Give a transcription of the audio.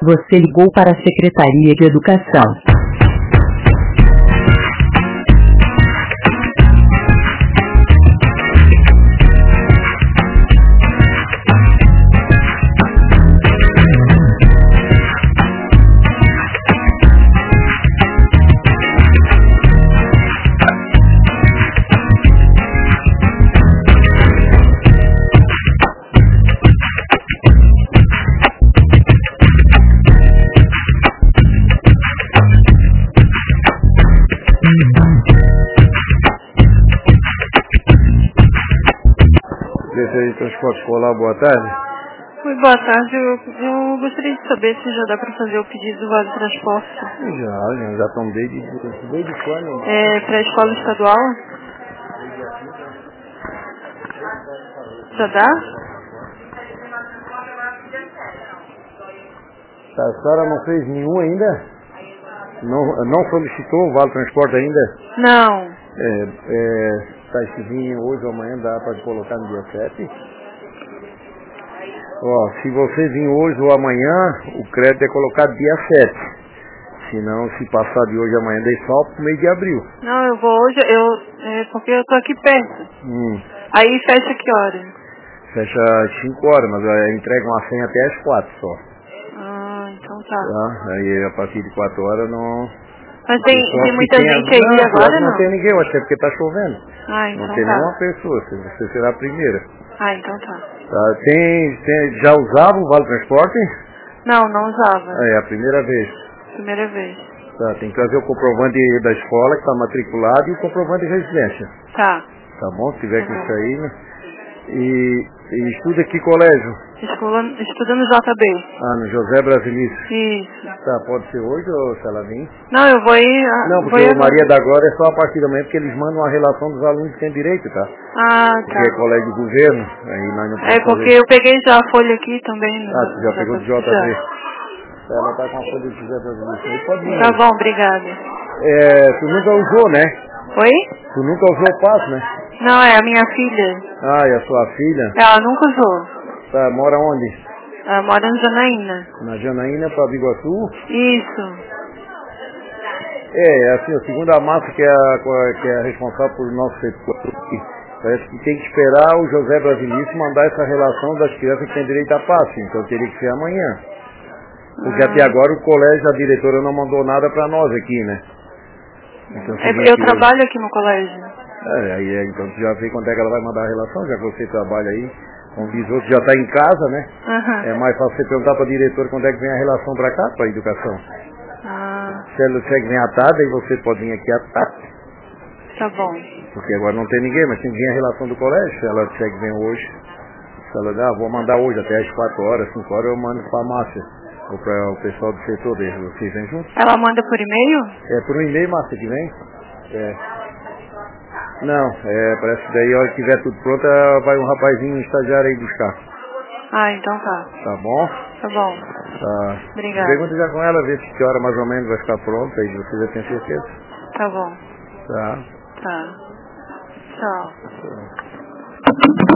Você ligou para a Secretaria de Educação. Secretaria de Transporte Escolar, boa tarde. Oi, boa tarde. Eu gostaria de saber se já dá para fazer o pedido do Vale Transporte. Já estão desde quando? Para a escola estadual? Já dá? A senhora não fez nenhum ainda? Não solicitou o Vale Transporte ainda? Não. Se vir hoje ou amanhã dá para colocar no dia 7. Ó, se você vir hoje ou amanhã, o crédito é colocado dia 7. Se não, se passar de hoje ou amanhã, daí só pro mês de abril. Não, eu vou hoje, porque eu tô aqui perto. Aí fecha que hora? Fecha às 5 horas, mas entrega uma senha até às 4 só. Ah, então tá. Aí a partir de 4 horas não... Mas tem muita gente aí agora, não? Não tem ninguém, acho que é porque tá chovendo. Ah, então não tem tá. nenhuma pessoa, você será a primeira. Ah, então tá. Já usava o Vale Transporte? Não usava. É a primeira vez. Primeira vez. Tá, tem que trazer o comprovante da escola que está matriculado e o comprovante de residência. Tá. Tá bom? Se tiver com isso aí, né? E estuda que colégio? Estuda no JB. No José Brasilício. Isso. Tá, pode ser hoje ou se ela vir? Não, eu vou ir... Não, porque o Maria da Glória é só a partir da manhã, porque eles mandam a relação dos alunos que têm direito, tá? Ah, tá. Porque é colégio de governo, aí nós não podemos porque fazer. eu peguei já a folha aqui também. Você já pegou do JB? Ela tá com a folha do José Brasilício. Aí pode vir. Tá bom, obrigada. Tu nunca usou, né? Oi? Tu nunca usou o passo, né? Não, é a minha filha. E a sua filha? Ela nunca usou. Tá, mora onde? Ela mora em Janaína. Na Janaína, para Biguaçu? Isso. Assim, a segunda massa que é a responsável por nosso setor, parece que tem que esperar o José Brasilício mandar essa relação das crianças que têm direito a passe, então teria que ser amanhã. Porque até agora o colégio, a diretora não mandou nada para nós aqui, né? Então, eu trabalho aqui no colégio. Então tu já vê quando é que ela vai mandar a relação, já que você trabalha aí. Como diz outro, já está em casa, né? É mais fácil você perguntar para a diretora quando é que vem a relação para cá, para a educação. Se ela disser que vem à tarde, aí você pode vir aqui à tarde. Tá bom. Porque agora não tem ninguém, mas tem que vir a relação do colégio. Se ela disser que vem hoje, se ela vou mandar hoje até às 4 horas, 5 horas, eu mando para a Márcia. Ou para o pessoal do setor dele. Vocês vêm juntos? Ela manda por e-mail? Por um e-mail, Márcia, que vem? Não, parece que daí a hora que tiver tudo pronto, vai um rapazinho, um estagiário aí buscar. Então tá. Tá bom? Tá bom. Tá. Obrigada. Pergunta já com ela, ver se que hora mais ou menos vai ficar pronta, aí você já tem certeza. Tá bom. Tá. Tá. Tchau.